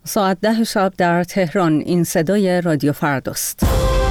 ساعت 10 شب در تهران. این صدای رادیو فرداست.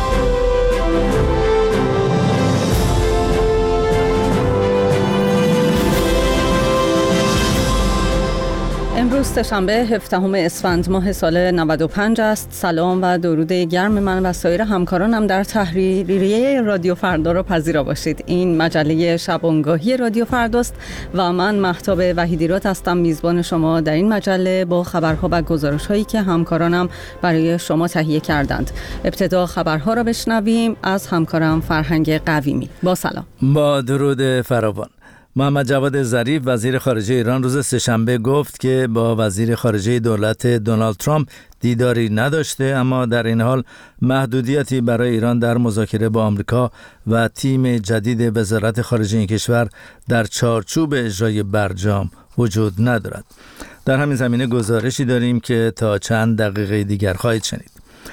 امروز سه‌شنبه 17 اسفند ماه سال 95 است. سلام و درود گرم من و سایر همکارانم در تحریریه رادیو فردا را پذیرا باشید. این مجله شبانگاهی رادیو فرداست و من مهتاب وحیدی‌راد هستم، میزبان شما در این مجله با خبرها و گزارش‌هایی که همکارانم برای شما تهیه کردند. ابتدا خبرها را بشنویم از همکارم فرهنگ قویمی. با سلام. با درود فراوان. محمد جواد ظریف وزیر خارجه ایران روز سه‌شنبه گفت که با وزیر خارجه دولت دونالد ترامپ دیداری نداشته، اما در این حال محدودیتی برای ایران در مذاکره با آمریکا و تیم جدید وزارت خارجه این کشور در چارچوب اجرای برجام وجود ندارد. در همین زمینه گزارشی داریم که تا چند دقیقه دیگر خواهید شنید.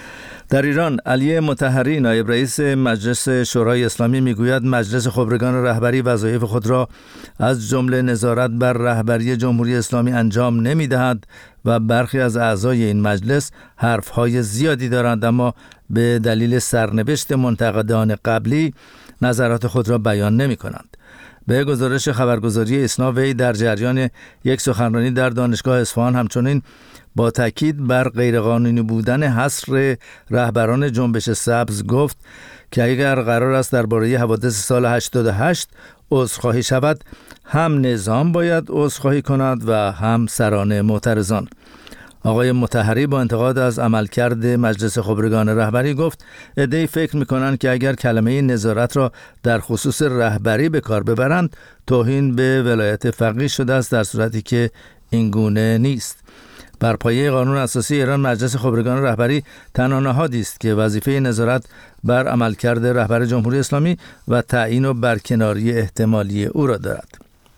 در ایران علی مطهری نایب رئیس مجلس شورای اسلامی میگوید مجلس خبرگان رهبری وظایف خود را از جمله نظارت بر رهبری جمهوری اسلامی انجام نمی‌دهد و برخی از اعضای این مجلس حرف‌های زیادی دارند، اما به دلیل سرنوشت منتقدان قبلی نظرات خود را بیان نمی‌کنند. به گزارش خبرگزاری اسنا وی در جریان یک سخنرانی در دانشگاه اصفهان همچنین با تاکید بر غیرقانونی بودن حصر رهبران جنبش سبز گفت که اگر قرار است درباره حوادث سال 88 عذرخواهی شود، هم نظام باید عذرخواهی کند و هم سران معترضان. آقای مطهری با انتقاد از عملکرد مجلس خبرگان رهبری گفت عده‌ای فکر می‌کنند که اگر کلمه نظارت را در خصوص رهبری به کار ببرند توهین به ولایت فقیه شده است، در صورتی که این گونه نیست. بر پایه قانون اساسی ایران مجلس خبرگان رهبری تنها نهادی است که وظیفه نظارت بر عملکرد رهبر جمهوری اسلامی و تعیین و برکناری احتمالی او را دارد.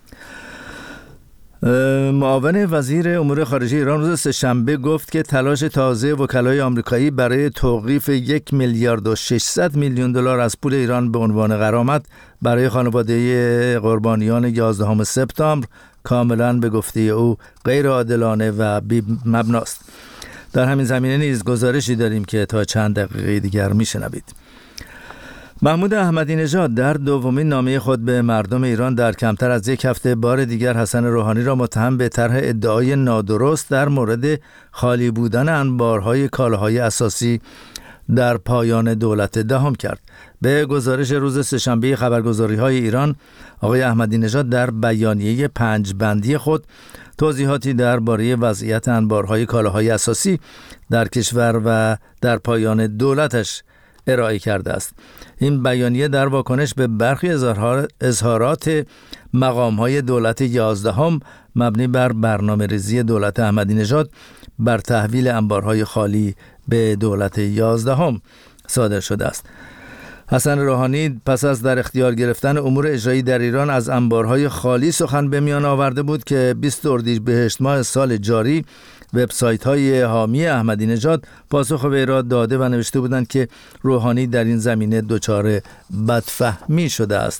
معاون وزیر امور خارجه ایران روز سه‌شنبه گفت که تلاش تازه وکلای آمریکایی برای توقیف 1 میلیارد و 600 میلیون دلار از پول ایران به عنوان غرامت برای خانواده قربانیان 11 سپتامبر کاملا به گفته او غیر عادلانه و بی مبناست. در همین زمینه نیز گزارشی داریم که تا چند دقیقه دیگر میشنوید. محمود احمدی نژاد در دومین نامه خود به مردم ایران در کمتر از یک هفته بار دیگر حسن روحانی را متهم به طرح ادعای نادرست در مورد خالی بودن انبارهای کالاهای اساسی در پایان دولت دهم کرد. به گزارش روز سه‌شنبه خبرگزاری‌های ایران، آقای احمدی نژاد در بیانیه 5 بندی خود توضیحاتی درباره وضعیت انبارهای کالاهای اساسی در کشور و در پایان دولتش ارائه کرده است. این بیانیه در واکنش به برخی اظهارات مقام‌های دولت 11 مبنی بر برنامه‌ریزی دولت احمدی نژاد بر تحویل انبارهای خالی به دولت 11 صادر شده است. حسن روحانی پس از در اختیار گرفتن امور اجرایی در ایران از انبارهای خالی سخن به میان آورده بود که 20 اردیبهشت ماه سال جاری وبسایت‌های حامی احمدی نژاد پاسخ وی را داده و نوشته بودند که روحانی در این زمینه دچار بدفهمی شده است.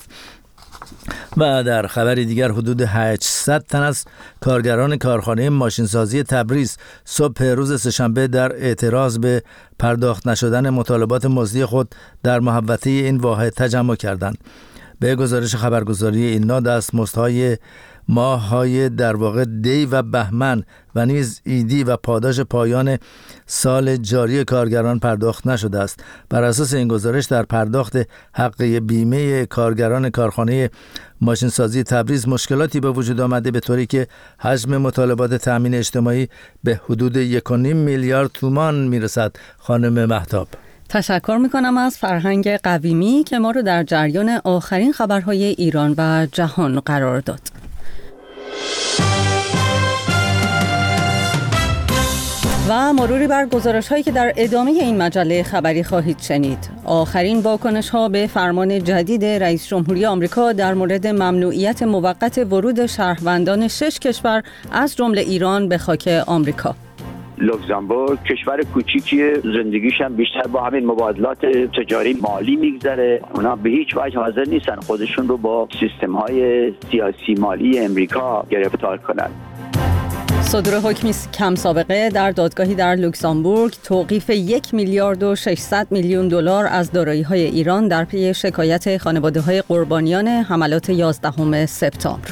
و در خبری دیگر حدود 800 تن از کارگران کارخانه ماشینسازی تبریز صبح روز سه‌شنبه در اعتراض به پرداخت نشدن مطالبات مزدی خود در محوطه این واحد تجمع کردند. به گزارش خبرگزاری ایلنا دستمزدهای ماه‌های در واقع دی و بهمن و نیز ایدی و پاداش پایان سال جاری کارگران پرداخت نشده است. بر اساس این گزارش در پرداخت حقه بیمه کارگران کارخانه ماشینسازی تبریز مشکلاتی به وجود آمده، به طوری که حجم مطالبات تأمین اجتماعی به حدود 1.5 میلیارد تومان میرسد. خانم مهتاب، تشکر میکنم از فرهنگ قویمی که ما رو در جریان آخرین خبرهای ایران و جهان قرار داد. و مروری بر گزارش‌هایی که در ادامه این مجله خبری خواهید شنید. آخرین واکنش‌ها به فرمان جدید رئیس جمهوری آمریکا در مورد ممنوعیت موقت ورود شهروندان 6 کشور از جمله ایران به خاک آمریکا. لوکزامبورگ کشور کوچیکیه، زندگیش هم بیشتر با همین مبادلات تجاری مالی میگذره. اونا به هیچ وجه حاضر نیستن خودشون رو با سیستم‌های سیاسی مالی امریکا گرفتار کنن. صدور حکمی کم سابقه در دادگاهی در لوکزامبورگ توقیف 1,600,000,000 دلار از دارایی‌های ایران در پی شکایت خانواده‌های قربانیان حملات 11 سپتامبر.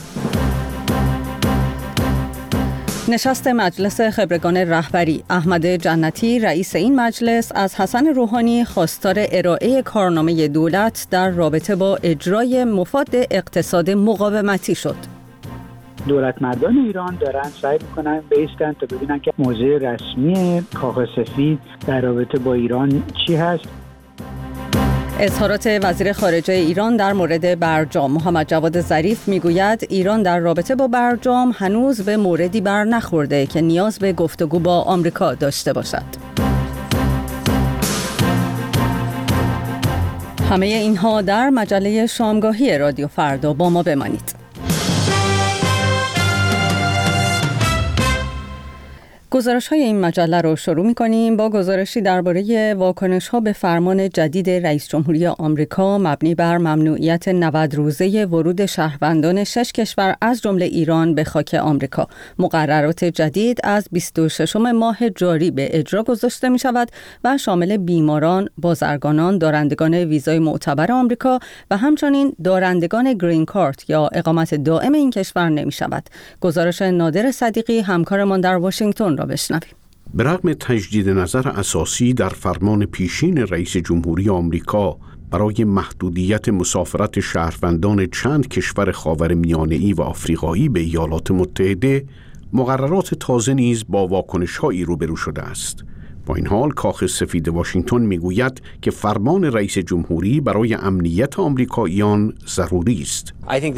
نشست مجلس خبرگان رهبری. احمد جنتی رئیس این مجلس از حسن روحانی خواستار ارائه کارنامه دولت در رابطه با اجرای مفاد اقتصاد مقاومتی شد. دولت مردان ایران دارن سعی میکنن بیستن تا ببینن که موضع رسمی کاخ سفید در رابطه با ایران چی هست. اظهارات وزیر خارجه ایران در مورد برجام. محمد جواد ظریف میگوید ایران در رابطه با برجام هنوز به موردی بر نخورده که نیاز به گفتگو با آمریکا داشته باشد. همه اینها در مجله شامگاهی رادیو فردا. با ما بمانید. گزارش‌های این مجله رو شروع می‌کنیم با گزارشی درباره واکنش‌ها به فرمان جدید رئیس جمهوری آمریکا مبنی بر ممنوعیت 90 روزه ورود شهروندان 6 کشور از جمله ایران به خاک آمریکا. مقررات جدید از 26 ماه جاری به اجرا گذاشته می‌شود و شامل بیماران، بازرگانان، دارندگان ویزای معتبر آمریکا و همچنین دارندگان گرین کارت یا اقامت دائم این کشور نمی‌شود. گزارش نادر صدیقی همکارمان در واشنگتن را بشنویم. به رغم تجدید نظر اساسی در فرمان پیشین رئیس جمهوری آمریکا برای محدودیت مسافرت شهروندان چند کشور خاورمیانه‌ای و آفریقایی به ایالات متحده، مقررات تازه نیز با واکنش‌هایی روبرو شده است. با این حال کاخ سفید واشنگتن میگوید که فرمان رئیس جمهوری برای امنیت آمریکاییان ضروری است.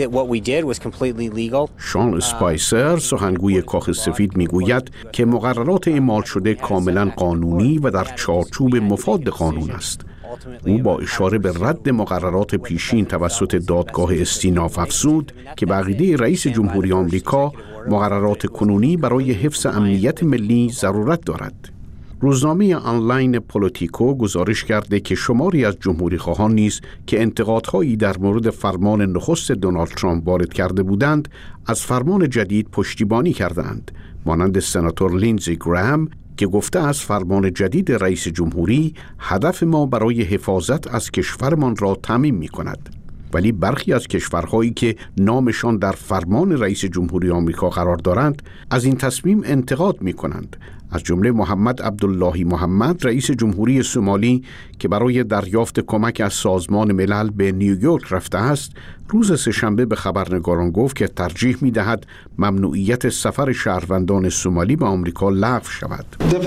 شان اسپایسر سخنگوی کاخ سفید میگوید که مقررات اعمال شده کاملا قانونی و در چارچوب مفاد قانون است. او با اشاره به رد مقررات پیشین توسط دادگاه استیناف افزود که به عقیده رئیس جمهوری آمریکا مقررات کنونی برای حفظ امنیت ملی ضرورت دارد. روزنامه آنلاین پولیتیکو گزارش کرده که شماری از جمهوری‌خواهان نیز که انتقادهایی در مورد فرمان نخست دونالد ترامپ وارد کرده بودند، از فرمان جدید پشتیبانی کردند، مانند سناتور لینزی گرام که گفته از فرمان جدید رئیس جمهوری هدف ما برای حفاظت از کشورمان را تامین می‌کند. ولی برخی از کشورهایی که نامشان در فرمان رئیس جمهوری آمریکا قرار دارند از این تصمیم انتقاد می‌کنند، از جمله محمد عبداللهی محمد رئیس جمهوری سومالی که برای دریافت کمک از سازمان ملل به نیویورک رفته است، روز سه‌شنبه به خبرنگاران گفت که ترجیح می‌دهد ممنوعیت سفر شهروندان سومالی به آمریکا لغو شود.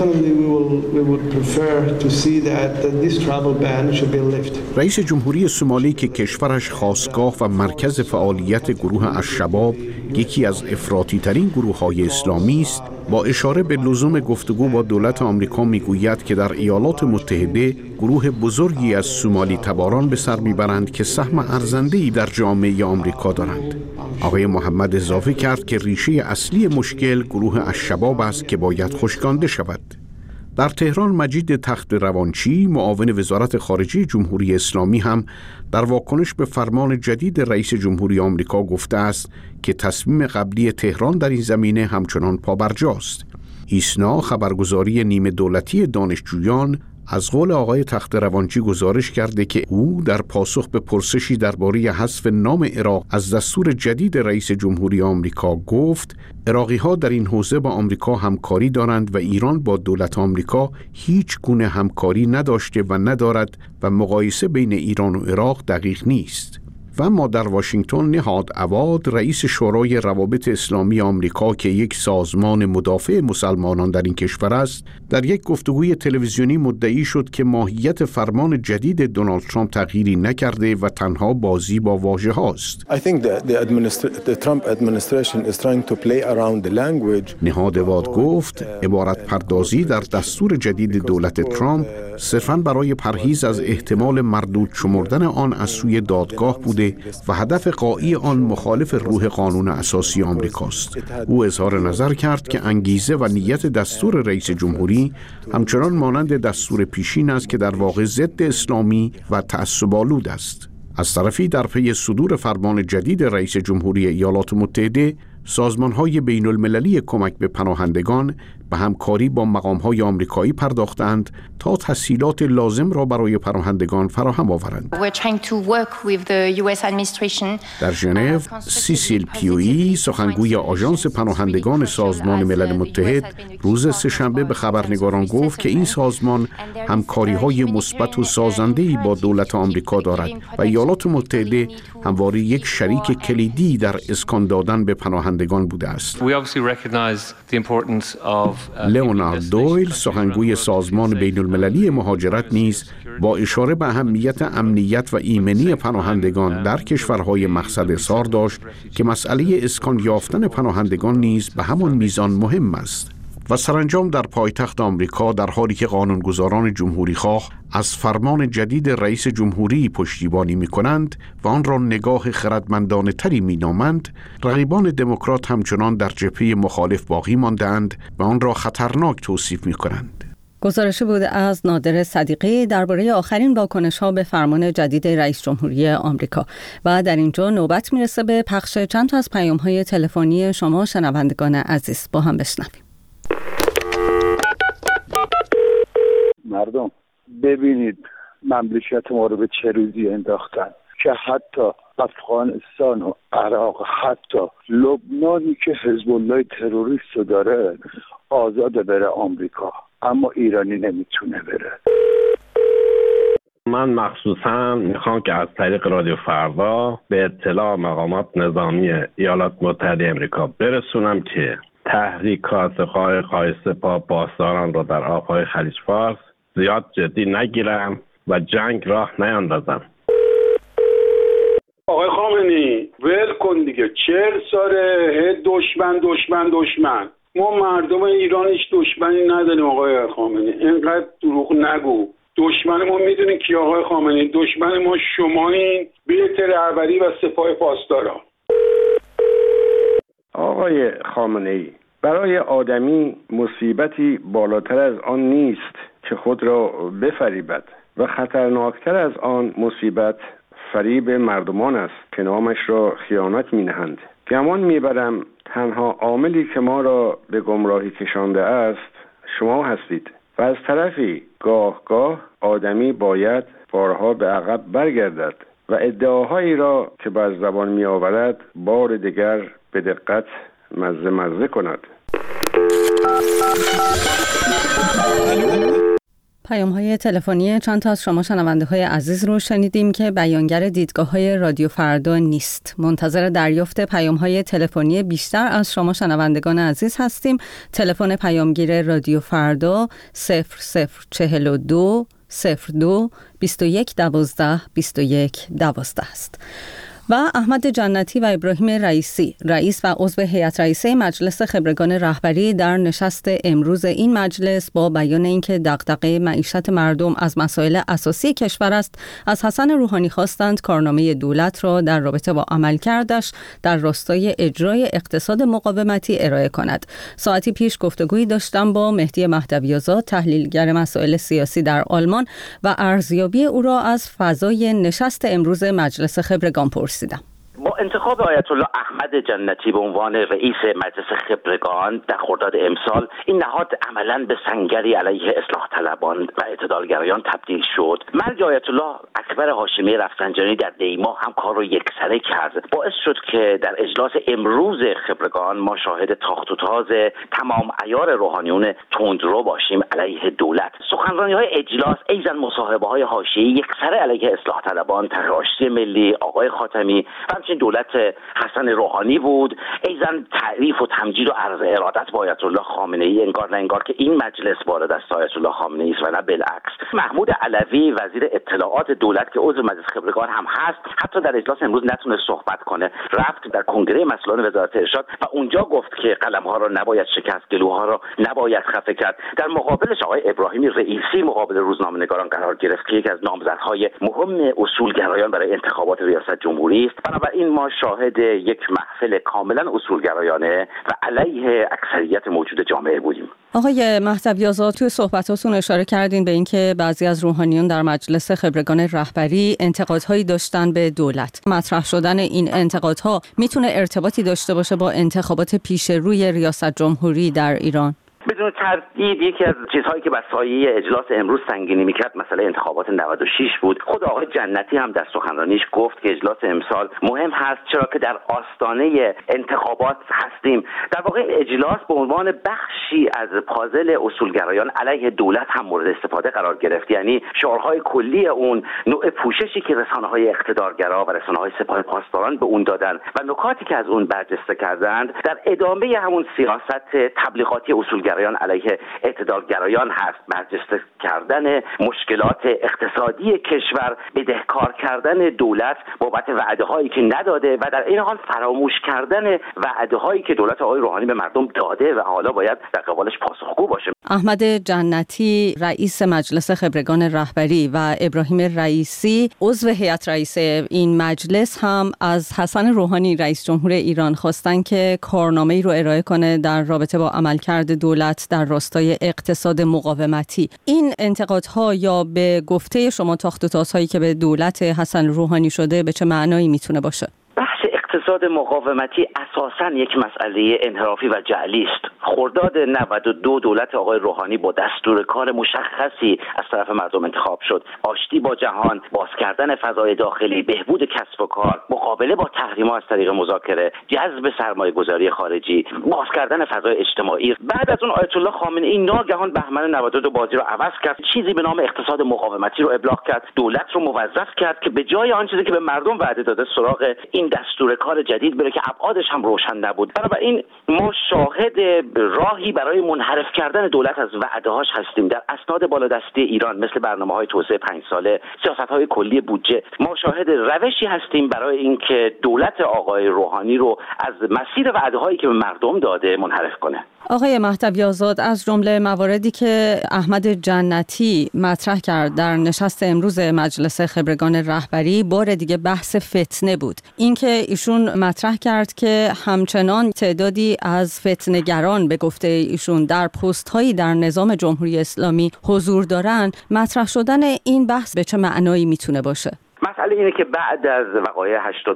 رئیس جمهوری سومالی که کشورش خاستگاه و مرکز فعالیت گروه الشباب، یکی از افراطی‌ترین گروه‌های اسلامی است، با اشاره به لزوم گفتگو با دولت آمریکا میگوید که در ایالات متحده گروه بزرگی از سومالی تباران به سر میبرند که سهم ارزنده‌ای در جامعه آمریکا دارند. آقای محمد اضافه کرد که ریشه اصلی مشکل گروه الشباب است که باید خشکانده شود. در تهران مجید تخت روانچی معاون وزارت خارجه جمهوری اسلامی هم در واکنش به فرمان جدید رئیس جمهوری آمریکا گفته است که تصمیم قبلی تهران در این زمینه همچنان پابرجاست. ایسنا خبرگزاری نیمه دولتی دانشجویان از قول آقای تخت روانچی گزارش کرده که او در پاسخ به پرسشی درباره حذف نام عراق از دستور جدید رئیس جمهوری آمریکا گفت عراقی‌ها در این حوزه با آمریکا همکاری دارند و ایران با دولت آمریکا هیچ گونه همکاری نداشته و ندارد و مقایسه بین ایران و عراق دقیق نیست. و اما در واشنگتن نهاد عواد رئیس شورای روابط اسلامی آمریکا که یک سازمان مدافع مسلمانان در این کشور است، در یک گفتگوی تلویزیونی مدعی شد که ماهیت فرمان جدید دونالد ترامپ تغییری نکرده و تنها بازی با واژه هاست. نهاد عواد گفت عبارت پردازی در دستور جدید دولت ترامپ صرفاً برای پرهیز از احتمال مردود شمردن آن از سوی دادگاه بوده و هدف غایی آن مخالف روح قانون اساسی آمریکاست. او اظهار نظر کرد که انگیزه و نیت دستور رئیس جمهوری همچنان مانند دستور پیشین است که در واقع ضد اسلامی و تعصب‌آلود است. از طرفی در پی صدور فرمان جدید رئیس جمهوری ایالات متحده، سازمان‌های بین‌المللی کمک به پناهندگان به همکاری با مقام‌های آمریکایی پرداختند تا تسهیلات لازم را برای پناهندگان فراهم آورند. در ژنو، سیسیل پیویی، سخنگوی آژانس پناهندگان سازمان ملل متحد، روز سه‌شنبه به خبرنگاران گفت که این سازمان همکاری‌های مثبت و سازنده‌ای با دولت آمریکا دارد و ایالات متحده همواره یک شریک کلیدی در اسکان دادن به پناهندگان بوده است. لئونارد دویل، سخنگوی سازمان بین‌المللی مهاجرت نیز با اشاره به اهمیت امنیت و ایمنی پناهندگان در کشورهای مقصد اظهار داشت که مسئله اسکان یافتن پناهندگان نیز به همان میزان مهم است. و سرانجام در پایتخت آمریکا، در حالی که قانونگذاران جمهوری‌خواه از فرمان جدید رئیس جمهوری پشتیبانی می‌کنند و آن را نگاه خردمندانه تری می‌نامند، رقیبان دموکرات همچنان در جبهه مخالف باقی مانده‌اند و آن را خطرناک توصیف می‌کنند. گزارشی بود از نادر صدیقی درباره آخرین واکنش‌ها به فرمان جدید رئیس جمهوری آمریکا. و در اینجا نوبت میرسه به پخش چند تا از پیام‌های تلفنی شما شنوندگان عزیز. با هم بشنویم. مردم ببینید مملکت ما رو به چه روزی انداختن که حتی افغانستان و عراق، حتی لبنانی که حزب الله تروریست رو داره آزاد بره آمریکا، اما ایرانی نمیتونه بره. من مخصوصا میخوام که از طریق رادیو فردا به اطلاع مقامات نظامی ایالات متحده امریکا برسونم که تحریکات خواهی سپاه پاسداران را در آبهای خلیج فارس زیاد جدی نگیرم و جنگ راه نیندازم. آقای خامنه‌ای ول کن دیگه، 40 ساله دشمن. ما مردم ایران هیچ دشمنی نداریم آقای خامنه‌ای، اینقدر دروغ نگو. دشمن ما میدونین کی آقای خامنه‌ای؟ دشمن ما شمایین، بیت رهبری و سپاه پاسداران. آقای خامنه‌ای، برای آدمی مصیبتی بالاتر از آن نیست که خود را بفریبد و خطرناکتر از آن مصیبت فریب مردمان است که نامش را خیانت می‌نهند. گمان می‌برم تنها عاملی که ما را به گمراهی کشانده است شما هستید و از طرفی گاه آدمی باید بارها به عقب برگردد و ادعاهایی را که بر زبان می‌آورد بار دیگر به دقت مزه کند. پیام‌های تلفنی چند تا از شما شنونده‌های عزیز رو شنیدیم که بیانگر دیدگاه‌های رادیو فردا نیست. منتظر دریافت پیام‌های تلفنی بیشتر از شما شنوندگان عزیز هستیم. تلفن پیامگیر رادیو فردا 0042 02 21 12 21 12 است. و احمد جنتی و ابراهیم رئیسی، رئیس و عضو هیئت رئیسه مجلس خبرگان رهبری، در نشست امروز این مجلس با بیان اینکه دغدغه معیشت مردم از مسائل اساسی کشور است، از حسن روحانی خواستند کارنامه دولت را در رابطه با عملکردش در راستای اجرای اقتصاد مقاومتی ارائه کند. ساعتی پیش گفتگویی داشتم با مهدی مهدوی‌آزاد، تحلیلگر مسائل سیاسی در آلمان، و ارزیابی او را از فضای نشست امروز مجلس خبرگان پرسیدم. با انتخاب آیت الله احمد جنتی به عنوان رئیس مجلس خبرگان در خرداد امسال، این نهاد عملاً به سنگری علیه اصلاح طلبان و اعتدالگرایان تبدیل شد. مرگ آیت الله اکبر هاشمی رفسنجانی در دیما هم کار رو یکسره کرد. باعث شد که در اجلاس امروز خبرگان ما شاهد تاخت و تاز تمام عیار روحانیون تندرو باشیم علیه دولت. سخنرانی‌های اجلاس ایزن مصاحبه‌های حاشیه‌ای یکسره علیه اصلاح طلبان، طرح آشتی ملی آقای خاتمی و دولت حسن روحانی بود. ایزن تعریف و تمجید و عرض ارادت با آیت الله خامنه‌ای، انگار نه انگار که این مجلس وارد است آیت الله خامنه‌ای است و نه بالعکس. محمود علوی وزیر اطلاعات دولت که عضو مجلس خبرگان هم هست، حتی در اجلاس امروز نتونه صحبت کنه، رفت در کنگره مسئولان وزارت ارشاد و اونجا گفت که قلم‌ها را نباید شکست، گلوها را نباید خفه کرد. در مقابلش آقای ابراهیم رئیسی مقابل روزنامه‌نگاران قرار گرفت که یکی از نامزدهای مهم اصولگرایان برای انتخابات ریاست جمهوری است. بنابراین ما ما شاهد یک محفل کاملا اصولگرایانه و علیه اکثریت موجود جامعه بودیم. آقای مهدوی آزاد، توی صحبتاتون اشاره کردین به اینکه بعضی از روحانیون در مجلس خبرگان رهبری انتقادهایی داشتن به دولت. مطرح شدن این انتقادها میتونه ارتباطی داشته باشه با انتخابات پیش روی ریاست جمهوری در ایران؟ بدون تردید یکی از چیزهایی که بر سایه اجلاس امروز سنگینی میکرد مسئله انتخابات 96 بود. خود آقای جنتی هم در سخنرانیش گفت که اجلاس امسال مهم هست چرا که در آستانه انتخابات هستیم. در واقع اجلاس به عنوان بخشی از پازل اصولگرایان علیه دولت هم مورد استفاده قرار گرفت. یعنی شعارهای کلی اون، نوع پوششی که رسانه‌های اقتدارگرا و رسانه‌های سپاه پاسداران به اون دادن و نکاتی که از اون برجسته کردند در ادامه همون سیاست تبلیغاتی اصولگرایان علیه اعتدالگرایان هست. برجسته کردن مشکلات اقتصادی کشور، بدهکار کردن دولت بابت وعده‌هایی که نداده و در این حال فراموش کردن وعده‌هایی که دولت آقای روحانی به مردم داده و حالا باید در قبالش پاسخگو باشه. احمد جنتی رئیس مجلس خبرگان رهبری و ابراهیم رئیسی عضو هیئت رئیسه این مجلس هم از حسن روحانی رئیس جمهور ایران خواستن که کارنامه‌ای رو ارائه کنه در رابطه با عملکرد دولت در راستای اقتصاد مقاومتی. این انتقادها یا به گفته شما تاخت و تازهایی که به دولت حسن روحانی شده به چه معنایی میتونه باشه؟ بحث اقتصاد مقاومتی اساساً یک مسئله انحرافی و جعلی است. خرداد 92 دولت آقای روحانی با دستور کار مشخصی از طرف مردم انتخاب شد. آشتی با جهان، باز کردن فضای داخلی، بهبود کسب و کار، مقابله با تحریم‌ها از طریق مذاکره، جذب سرمایه‌گذاری خارجی، باز کردن فضای اجتماعی. بعد از اون آیت الله خامنه‌ای ناگهان بهمن 92 بازی رو عوض کرد. چیزی به نام اقتصاد مقاومتی رو ابلاغ کرد. دولت رو موظف کرد که به جای آن چیزی که به مردم وعده داده سراغ این دستور کار جدید بره که ابعادش هم روشن نبود. بنابراین ما شاهد راهی برای منحرف کردن دولت از وعده‌هاش هستیم. در اسناد بالادستی ایران مثل برنامه‌های توسعه 5 ساله، سیاست‌های کلی بودجه، ما شاهد روشی هستیم برای اینکه دولت آقای روحانی رو از مسیر وعده‌هایی که به مردم داده منحرف کنه. آقای مهدوی آزاد، از جمله مواردی که احمد جنتی مطرح کرد در نشست امروز مجلس خبرگان رهبری بار دیگه بحث فتنه بود. اینکه ایشون مطرح کرد که همچنان تعدادی از فتنه‌گران به گفته ایشون در پست‌هایی در نظام جمهوری اسلامی حضور دارن. مطرح شدن این بحث به چه معنایی میتونه باشه؟ مسئله اینه که بعد از وقایع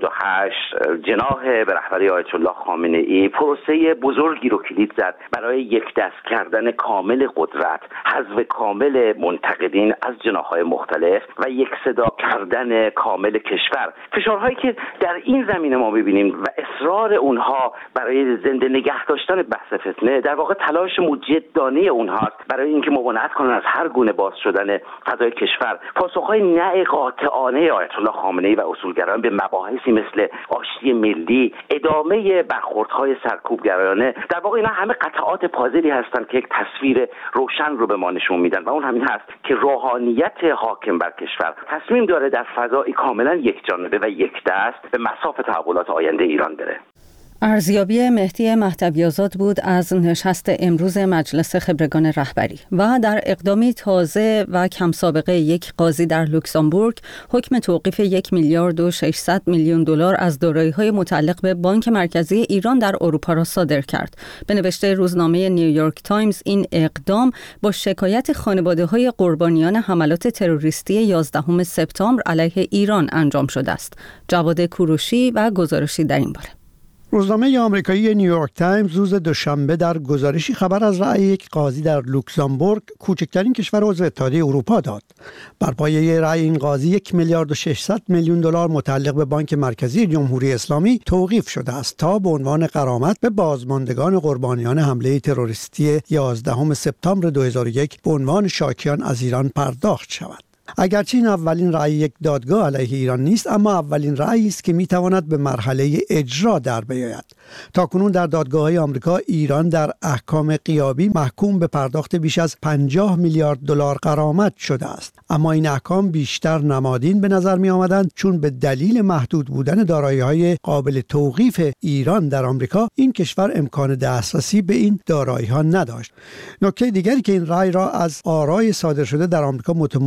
88 جناح به رهبری آیت الله خامنه‌ای پروسه بزرگی رو کلید زد برای یک دست کردن کامل قدرت، حذف کامل منتقدین از جناح‌های مختلف و یک صدا کردن کامل کشور. فشارهایی که در این زمینه ما ببینیم و اصرار اونها برای زنده نگه داشتن بحث فتنه در واقع تلاش مجدانه اونهاست برای اینکه ممانعت کنن از هر گونه باز شدن فضای کشور. پاسخ‌های نه قاطعانه آیت الله خامنه‌ای و اصولگرایان به مباحثی مثل آشتی ملی، ادامه برخوردهای سرکوبگرایانه، در واقع اینا همه قطعات پازلی هستند که یک تصویر روشن رو به ما نشون میدن و اون همین هست که روحانیت حاکم بر کشور تصمیم داره در فضای کاملا یکجانبه و یک دست به مصاف تحولات آینده ایران بره. ارزیابی مهدی مهدوی آزاد بود از نشست امروز مجلس خبرگان رهبری و در اقدامی تازه و کم سابقه یک قاضی در لوکزامبورگ حکم توقیف 1 میلیارد و 600 میلیون دلار از دارایی‌های متعلق به بانک مرکزی ایران در اروپا را صادر کرد. به نوشته روزنامه نیویورک تایمز این اقدام با شکایت خانواده‌های قربانیان حملات تروریستی 11 سپتامبر علیه ایران انجام شده است. جواد کوروشی و گزارشی در این باره. روزنامه آمریکایی نیویورک تایمز روز دوشنبه در گزارشی خبر از رأی یک قاضی در لوکزامبورگ، کوچکترین کشور عضو اتحادیه اروپا، داد. بر پایه رأی این قاضی 1 میلیارد و 600 میلیون دلار متعلق به بانک مرکزی جمهوری اسلامی توقیف شده است تا به عنوان غرامت به بازماندگان قربانیان حمله تروریستی 11 سپتامبر 2001 به عنوان شاکیان از ایران پرداخت شود. اگرچه این اولین رأی یک دادگاه علیه ایران نیست، اما اولین رأیی است که میتواند به مرحله اجرا در بیاید. تاکنون در دادگاه‌های آمریکا ایران در احکام غیابی محکوم به پرداخت بیش از 50 میلیارد دلار غرامت شده است، اما این احکام بیشتر نمادین به نظر می آمدند، چون به دلیل محدود بودن دارایی‌های قابل توقیف ایران در آمریکا این کشور امکان دسترسی به این دارایی‌ها نداشت. نکته دیگری که این رأی را از آرای صادر شده در آمریکا متمایز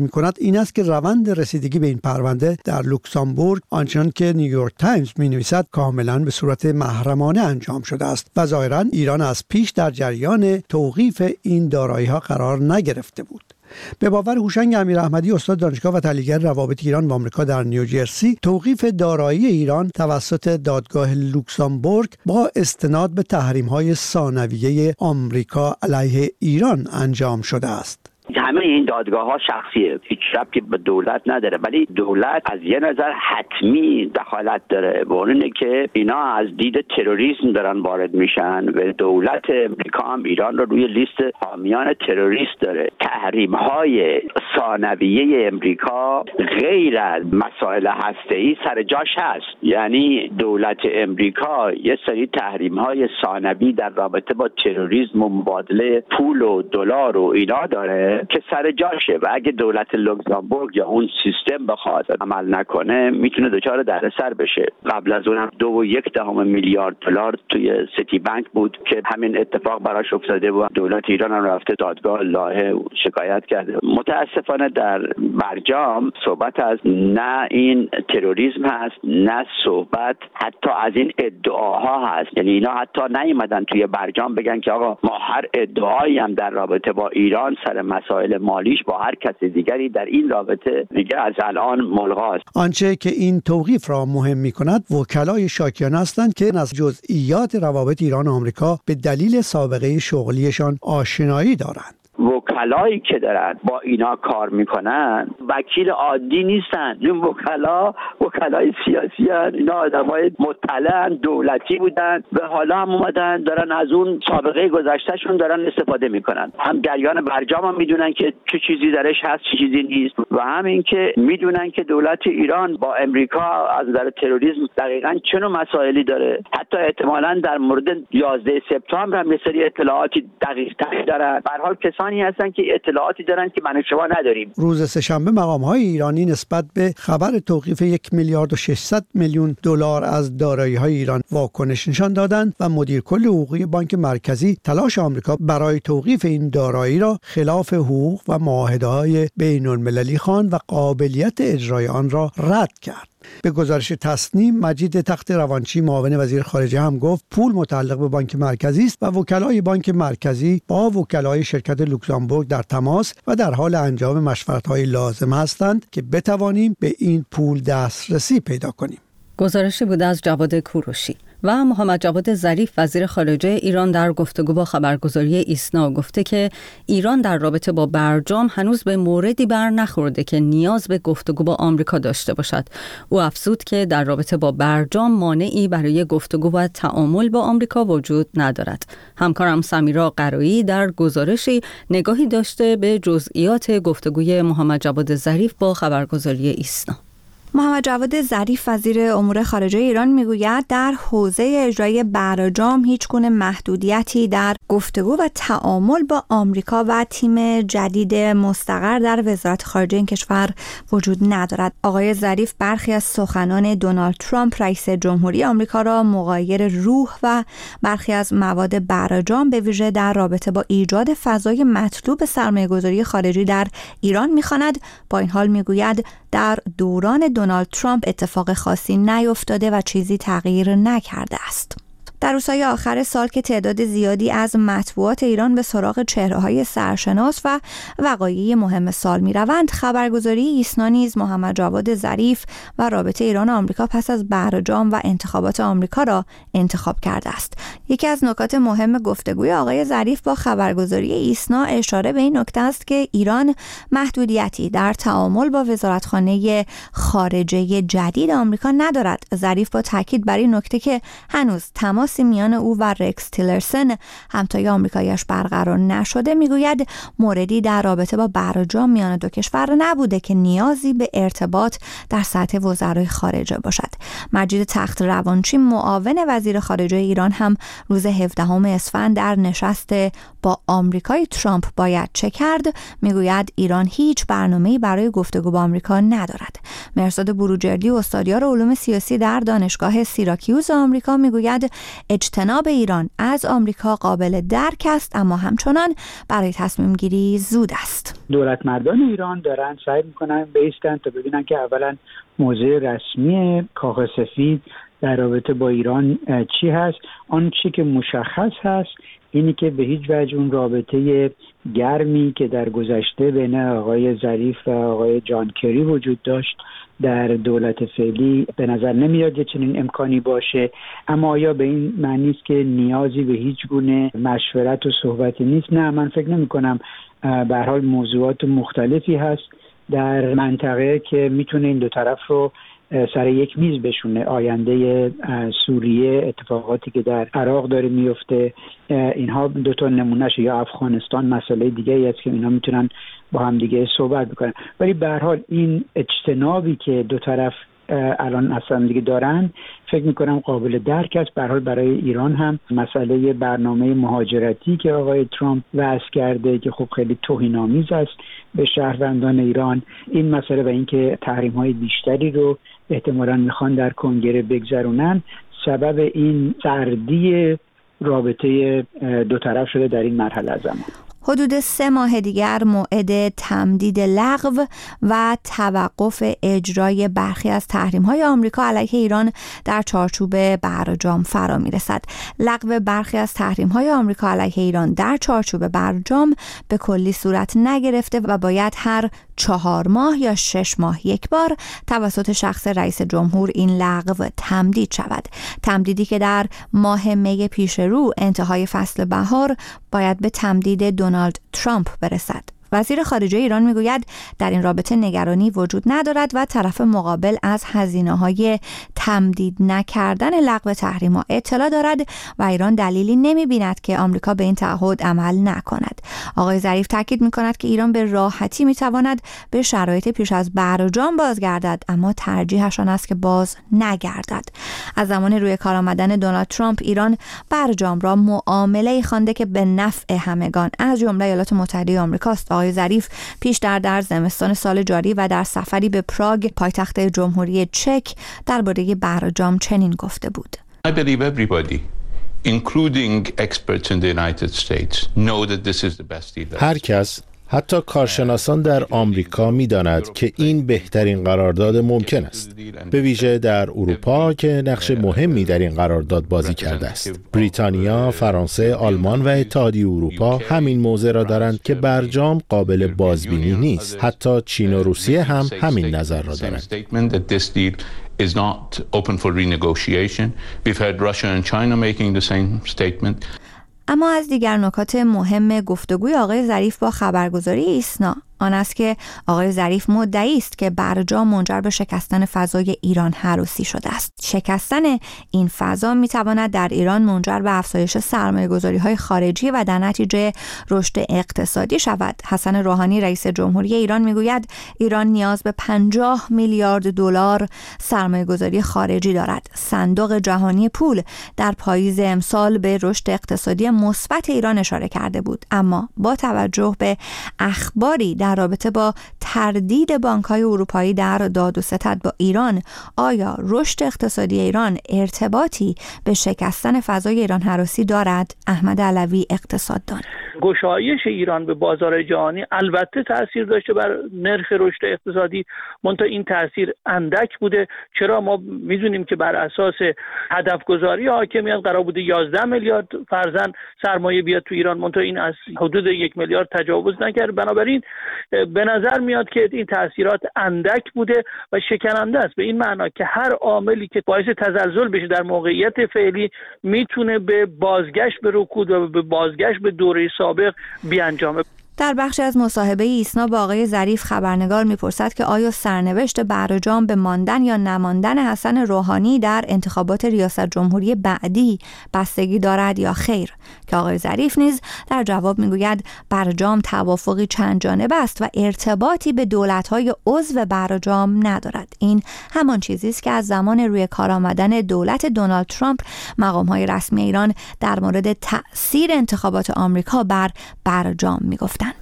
می‌کند این است که روند رسیدگی به این پرونده در لوکزامبورگ آنچنان که نیویورک تایمز می‌نویسد کاملاً به صورت محرمانه انجام شده است و ظاهراً ایران از پیش در جریان توقیف این دارایی‌ها قرار نگرفته بود. به باور هوشنگ امیراحمدی استاد دانشگاه و تحلیلگر روابط ایران با آمریکا در نیوجرسی، توقیف دارایی ایران توسط دادگاه لوکزامبورگ با استناد به تحریم‌های ثانویه آمریکا علیه ایران انجام شده است. همه این دادگاه ها شخصیه، هیچ ربطی به دولت نداره، ولی دولت از یه نظر حتمی دخالت داره و اونه که اینا از دید تروریسم دارن وارد میشن و دولت امریکا هم ایران رو روی لیست حامیان تروریست داره. تحریم های ثانویه امریکا غیر از مسائل هسته‌ای سر جاش هست، یعنی دولت امریکا یه سری تحریم های ثانوی در رابطه با تروریسم و مبادله پول و دلار و اینا داره که سر جاشه و اگه دولت لوکزامبورگ یا اون سیستم بخواد عمل نکنه میتونه دچار دردسر بشه. قبل از اون هم 2.1 میلیارد دلار توی سیتی بانک بود که همین اتفاق براش افتاده بود. دولت ایران هم رفته دادگاه لاهه شکایت کرده. متاسفانه در برجام صحبت از نه این تروریسم هست، نه صحبت حتی از این ادعاها هست. یعنی اینا حتی نیومدن توی برجام بگن که آقا ما هر ادعایی هم در رابطه با ایران سر مسائل مالیش با هر کس دیگری در این رابطه دیگه از الان ملغاست. آنچه که این توقیف را مهم می‌کند وکلای شاکیانه هستند که از جزئیات روابط ایران و آمریکا به دلیل سابقه شغلیشان آشنایی دارند. وکلایی که دارن با اینا کار میکنن وکیل عادی نیستن. این وکلای سیاسی هستن. اینا آدمای مطلع دولتی بودن و حالا هم اومدن دارن از اون سابقه گذشتهشون دارن استفاده میکنن. هم جریان برجام هم میدونن که چه چیزی درش هست چه چیزی نیست و همین که میدونن که دولت ایران با امریکا از نظر تروریسم دقیقاً چه نوع مسائلی داره. حتی احتمالاً در مورد 11 سپتامبر هم یه سری اطلاعاتی دقیق‌تر دارن. به هر حال کسانی هستن که اطلاعاتی دارن که من و شما نداریم. روز سه‌شنبه مقام‌های ایرانی نسبت به خبر توقیف 1 میلیارد و 600 میلیون دلار از دارایی‌های ایران واکنش نشان دادند و مدیر کل حقوقی بانک مرکزی تلاش آمریکا برای توقیف این دارایی را خلاف حقوق و معاهده‌های بین‌المللی خواند و قابلیت اجرای آن را رد کرد. به گزارش تصنیم مجید تخت روانچی معاون وزیر خارجه هم گفت پول متعلق به بانک مرکزی است و وکلای بانک مرکزی با وکلای شرکت لوکزامبورگ در تماس و در حال انجام مشورت‌های لازم هستند که بتوانیم به این پول دسترسی پیدا کنیم. گزارشی بود از جواد کوروشی. و محمد جواد ظریف وزیر خارجه ایران در گفتگو با خبرگزاری ایسنا گفته که ایران در رابطه با برجام هنوز به موردی بر نخورده که نیاز به گفتگو با آمریکا داشته باشد. او افزود که در رابطه با برجام مانعی برای گفتگو و تعامل با آمریکا وجود ندارد. همکارم سمیرا قرایی در گزارشی نگاهی داشته به جزئیات گفتگوی محمد جواد ظریف با خبرگزاری ایسنا. محمد جواد ظریف وزیر امور خارجه ایران میگوید در حوزه اجرای برجام هیچگونه محدودیتی در گفتگو و تعامل با آمریکا و تیم جدید مستقر در وزارت خارجه این کشور وجود ندارد. آقای ظریف برخی از سخنان دونالد ترامپ رئیس جمهوری آمریکا را مغایر روح و برخی از مواد برجام به ویژه در رابطه با ایجاد فضای مطلوب سرمایه‌گذاری خارجی در ایران می‌خواند. با این حال میگوید در دوران دونالد ترامپ اتفاق خاصی نیفتاده و چیزی تغییر نکرده است. در روزهای آخر سال که تعداد زیادی از مطبوعات ایران به سراغ چهره‌های سرشناس و وقایع مهم سال می‌روند، خبرگزاری ایسنا نیز محمد جواد ظریف و رابطه ایران و آمریکا پس از برجام و انتخابات آمریکا را انتخاب کرده است. یکی از نکات مهم گفتگوی آقای ظریف با خبرگزاری ایسنا اشاره به این نکته است که ایران محدودیتی در تعامل با وزارتخانه خارجه جدید آمریکا ندارد. ظریف با تاکید بر این نکته که هنوز تماس میان او و رکس تیلرسن همتای آمریکایی‌اش برقرار نشده میگوید موردی در رابطه با برجام میان دو کشور نبوده که نیازی به ارتباط در سطح وزرای خارجه باشد. مجید تخت روانچی معاون وزیر خارجه ایران هم روز 17 اسفند در نشست با آمریکای ترامپ باید چه کرد میگوید ایران هیچ برنامه‌ای برای گفتگو با آمریکا ندارد. مرزاد بروجردی استادیار علوم سیاسی در دانشگاه سیراکیوز آمریکا میگوید اجتناب ایران از آمریکا قابل درک است، اما همچنان برای تصمیم گیری زود است. دولت مردان ایران دارن سعی میکنن بیستن تا ببینن که اولا موضع رسمی کاخ سفید در رابطه با ایران چی هست. آن چی که مشخص هست اینی که به هیچ وجه اون رابطه گرمی که در گذشته بین آقای ظریف و آقای جان کری وجود داشت در دولت فعلی به نظر نمیاد چنین امکانی باشه. اما آیا به این معنی است که نیازی به هیچ گونه مشورت و صحبتی نیست؟ نه، من فکر نمی کنم. به هر حال موضوعات مختلفی هست در منطقه که میتونه این دو طرف رو سر یک میز بشونه. آینده سوریه، اتفاقاتی که در عراق داره میفته، اینها دو تا نمونهش، یا افغانستان مسئله دیگه ای است که اینا میتونن با هم دیگه صحبت بکنن. ولی به هر حال این اجتنابی که دو طرف الان اصلا دیگه دارن فکر میکنم قابل درک است. به هر حال برای ایران هم مسئله برنامه مهاجرتی که آقای ترامپ وضع کرده که خب خیلی توهین‌آمیز است به شهروندان ایران، این مسئله و اینکه تحریم‌های بیشتری رو احتمالاً میخوان در کنگره بگذرونن، سبب این سردی رابطه دو طرف شده در این مرحله از زمان. حدود 3 ماه دیگر موعد تمدید لغو و توقف اجرای برخی از تحریم‌های آمریکا علیه ایران در چارچوب برجام فرا می‌رسد. لغو برخی از تحریم‌های آمریکا علیه ایران در چارچوب برجام به کلی صورت نگرفته و باید هر 4 ماه یا 6 ماه یک بار توسط شخص رئیس جمهور این لغو تمدید شود. تمدیدی که در ماه می پیش رو انتهای فصل بهار باید به تمدید دونالد ترامپ برسد. وزیر خارجه ایران میگوید در این رابطه نگرانی وجود ندارد و طرف مقابل از هزینه‌های تمدید نکردن لغو تحریم‌ها اطلاع دارد و ایران دلیلی نمی‌بیند که آمریکا به این تعهد عمل نکند. آقای ظریف تاکید می‌کند که ایران به راحتی می‌تواند به شرایط پیش از برجام بازگردد، اما ترجیحش آن است که باز نگردد. از زمان روی کار آمدن دونالد ترامپ ایران برجام را معامله‌ای خوانده که به نفع همگان از جمله ایالات متحده آمریکا است. آقای ظریف پیش در زمستان سال جاری و در سفری به پراگ پایتخت جمهوری چک درباره برجام چنین گفته بود. I believe everybody, including experts in the United States, know that this is the best deal. هر کس، حتی کارشناسان در آمریکا می‌داند که این بهترین قرارداد ممکن است، به ویژه در اروپا که نقش مهمی در این قرارداد بازی کرده است. بریتانیا، فرانسه، آلمان و اتحادیه اروپا همین موضع را دارند که برجام قابل بازبینی نیست. حتی چین و روسیه هم همین نظر را دارند. is not open for renegotiation. We've heard Russia and China making the same statement. اما از دیگر نکات مهم گفتگوی آقای ظریف با خبرگزاری ایسنا آن است که آقای ظریف مدعی است که برجام منجر به شکستن فضای ایران هروسی شده است. شکستن این فضا میتواند در ایران منجر به افزایش سرمایه‌گذاری‌های خارجی و در نتیجه رشد اقتصادی شود. حسن روحانی رئیس جمهوری ایران میگوید ایران نیاز به 50 میلیارد دلار سرمایه‌گذاری خارجی دارد. صندوق جهانی پول در پاییز امسال به رشد اقتصادی مثبت ایران اشاره کرده بود، اما با توجه به اخباری در رابطه با تردید بانک‌های اروپایی در داد و ستد با ایران، آیا رشد اقتصادی ایران ارتباطی به شکستن فضای ایران هراسی دارد؟ احمد علوی اقتصاددان: گشایش ایران به بازار جهانی البته تاثیر داشته بر نرخ رشد اقتصادی، منتها این تاثیر اندک بوده. چرا؟ ما می‌دونیم که بر اساس هدف گذاری حاکمیت قرار بوده 11 میلیارد فرضاً سرمایه بیاد تو ایران، منتها این از حدود 1 میلیارد تجاوز نکرد. بنابراین به نظر میاد که این تاثیرات اندک بوده و شکننده است، به این معنا که هر عاملی که باعث تزلزل بشه در موقعیت فعلی میتونه به بازگشت به رکود و به بازگشت به دوره سابق بیانجامه. در بخشی از مصاحبه ایسنا با آقای ظریف خبرنگار میپرسد که آیا سرنوشت برجام به ماندن یا نماندن حسن روحانی در انتخابات ریاست جمهوری بعدی بستگی دارد یا خیر، که آقای ظریف نیز در جواب میگوید برجام توافقی چند جانبه است و ارتباطی به دولت‌های عضو برجام ندارد. این همان چیزی است که از زمان روی کار آمدن دولت دونالد ترامپ مقام‌های رسمی ایران در مورد تأثیر انتخابات آمریکا بر برجام میگفتند.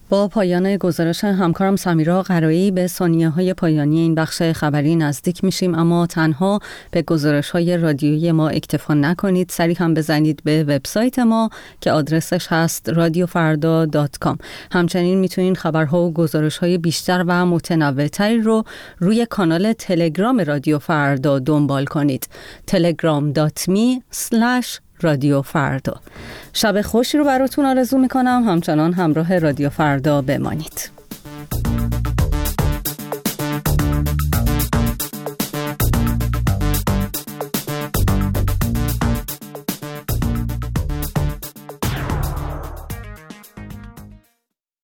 با پایان گزارش همکارم سمیرا قرایی به ثانیه‌های پایانی این بخش خبری نزدیک میشیم، اما تنها به گزارش‌های رادیویی ما اکتفا نکنید، سریع هم بزنید به وبسایت ما که آدرسش هست radiofarda.com. همچنین میتونید خبرها و گزارش‌های بیشتر و متنوع‌تری رو روی کانال تلگرام رادیو فردا دنبال کنید. telegram.me/رادیو فردا. شب خوشی رو براتون آرزو میکنم. همچنان همراه رادیو فردا بمانید.